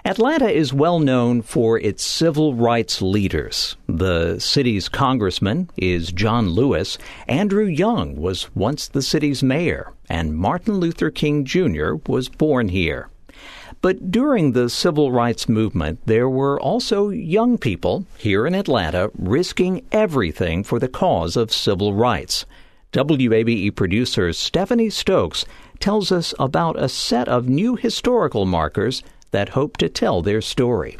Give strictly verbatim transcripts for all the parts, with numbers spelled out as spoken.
Atlanta is well known for its civil rights leaders. The city's congressman is John Lewis. Andrew Young was once the city's mayor, and Martin Luther King Junior was born here. But during the civil rights movement, there were also young people here in Atlanta risking everything for the cause of civil rights. W A B E producer Stephanie Stokes tells us about a set of new historical markers that hope to tell their story.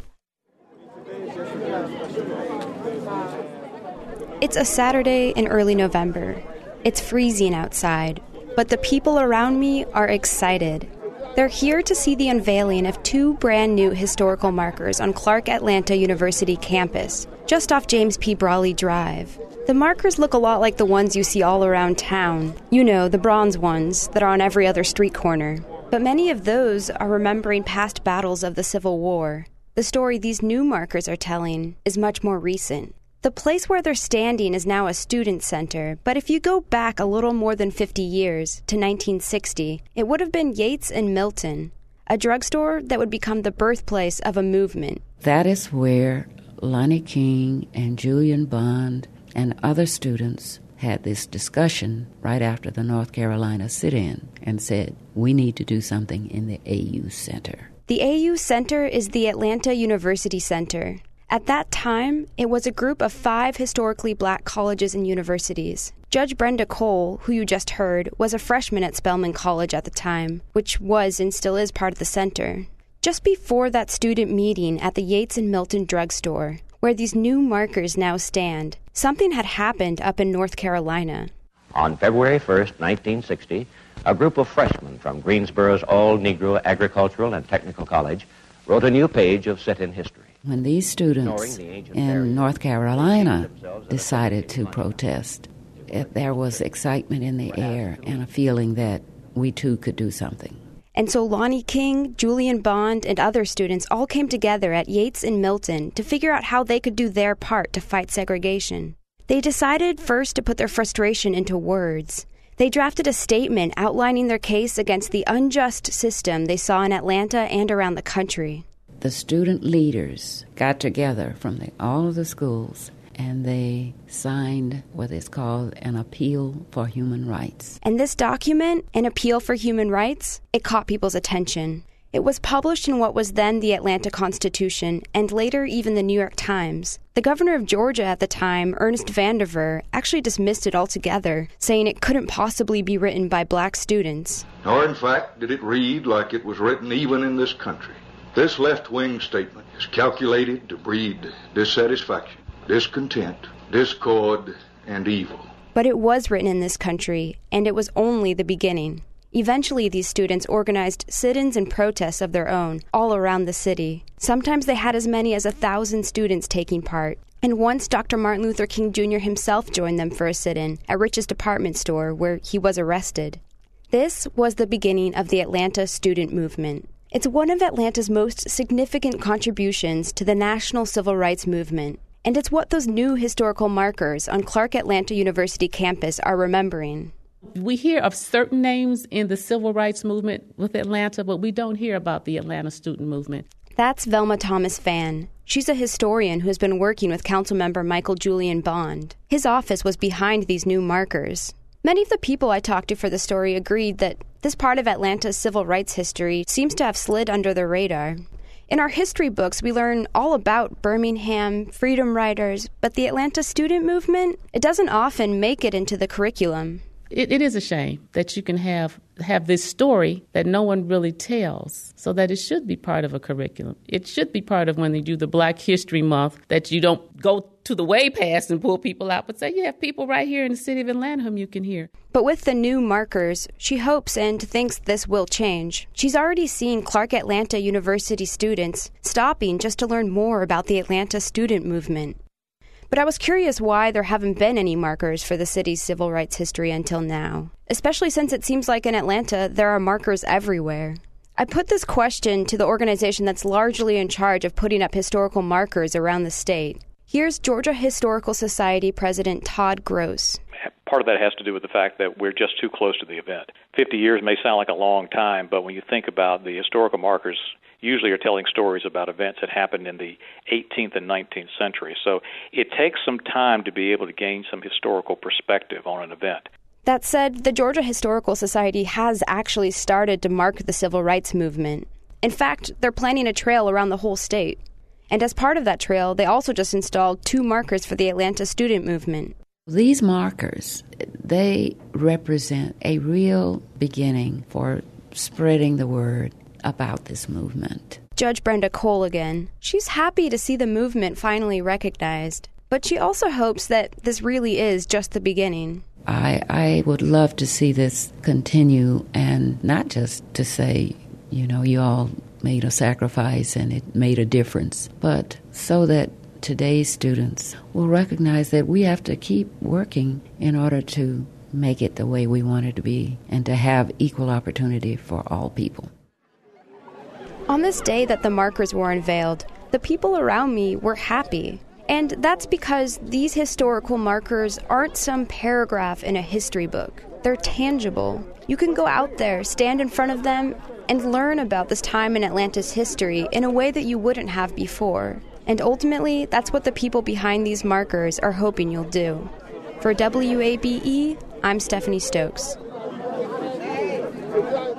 It's a Saturday in early November. It's freezing outside, but the people around me are excited. They're here to see the unveiling of two brand new historical markers on Clark Atlanta University campus, just off James P. Brawley Drive. The markers look a lot like the ones you see all around town. You know, the bronze ones that are on every other street corner. But many of those are remembering past battles of the Civil War. The story these new markers are telling is much more recent. The place where they're standing is now a student center, but if you go back a little more than fifty years, to nineteen sixty, it would have been Yates and Milton, a drugstore that would become the birthplace of a movement. That is where Lonnie King and Julian Bond and other students had this discussion right after the North Carolina sit-in and said, we need to do something in the A U Center. The A U Center is the Atlanta University Center. At that time, it was a group of five historically black colleges and universities. Judge Brenda Cole, who you just heard, was a freshman at Spelman College at the time, which was and still is part of the center. Just before that student meeting at the Yates and Milton drugstore, where these new markers now stand, something had happened up in North Carolina. On February first, nineteen sixty, a group of freshmen from Greensboro's all-Negro Agricultural and Technical College wrote a new page of sit-in history. When these students in North Carolina decided to protest, it, there was excitement in the air and a feeling that we too could do something. And so Lonnie King, Julian Bond, and other students all came together at Yates and Milton to figure out how they could do their part to fight segregation. They decided first to put their frustration into words. They drafted a statement outlining their case against the unjust system they saw in Atlanta and around the country. The student leaders got together from the, all of the schools, and they signed what is called an Appeal for Human Rights. And this document, an Appeal for Human Rights, it caught people's attention. It was published in what was then the Atlanta Constitution, and later even the New York Times. The governor of Georgia at the time, Ernest Vandiver, actually dismissed it altogether, saying it couldn't possibly be written by black students. Nor, in fact, did it read like it was written even in this country. This left-wing statement is calculated to breed dissatisfaction, discontent, discord, and evil. But it was written in this country, and it was only the beginning. Eventually, these students organized sit-ins and protests of their own all around the city. Sometimes they had as many as a thousand students taking part. And once Doctor Martin Luther King Junior himself joined them for a sit-in at Rich's department store, where he was arrested. This was the beginning of the Atlanta student movement. It's one of Atlanta's most significant contributions to the national civil rights movement. And it's what those new historical markers on Clark Atlanta University campus are remembering. We hear of certain names in the civil rights movement with Atlanta, but we don't hear about the Atlanta student movement. That's Velma Thomas Phan. She's a historian who has been working with Councilmember Michael Julian Bond. His office was behind these new markers. Many of the people I talked to for the story agreed that this part of Atlanta's civil rights history seems to have slid under the radar. In our history books, we learn all about Birmingham, freedom riders, but the Atlanta student movement, it doesn't often make it into the curriculum. It, it is a shame that you can have have this story that no one really tells, so that it should be part of a curriculum. It should be part of when they do the Black History Month, that you don't go to the way past and pull people out, but say, you have people right here in the city of Atlanta whom you can hear. But with the new markers, she hopes and thinks this will change. She's already seen Clark Atlanta University students stopping just to learn more about the Atlanta student movement. But I was curious why there haven't been any markers for the city's civil rights history until now, especially since it seems like in Atlanta there are markers everywhere. I put this question to the organization that's largely in charge of putting up historical markers around the state. Here's Georgia Historical Society President Todd Gross. Part of that has to do with the fact that we're just too close to the event. fifty years may sound like a long time, but when you think about the historical markers usually are telling stories about events that happened in the eighteenth and nineteenth century. So it takes some time to be able to gain some historical perspective on an event. That said, the Georgia Historical Society has actually started to mark the civil rights movement. In fact, they're planning a trail around the whole state. And as part of that trail, they also just installed two markers for the Atlanta student movement. These markers, they represent a real beginning for spreading the word about this movement. Judge Brenda Cole again. She's happy to see the movement finally recognized, but she also hopes that this really is just the beginning. I, I would love to see this continue, and not just to say, you know, you all made a sacrifice and it made a difference, but so that today's students will recognize that we have to keep working in order to make it the way we want it to be and to have equal opportunity for all people. On this day that the markers were unveiled, the people around me were happy. And that's because these historical markers aren't some paragraph in a history book. They're tangible. You can go out there, stand in front of them, and learn about this time in Atlanta's history in a way that you wouldn't have before. And ultimately, that's what the people behind these markers are hoping you'll do. For W A B E, I'm Stephanie Stokes.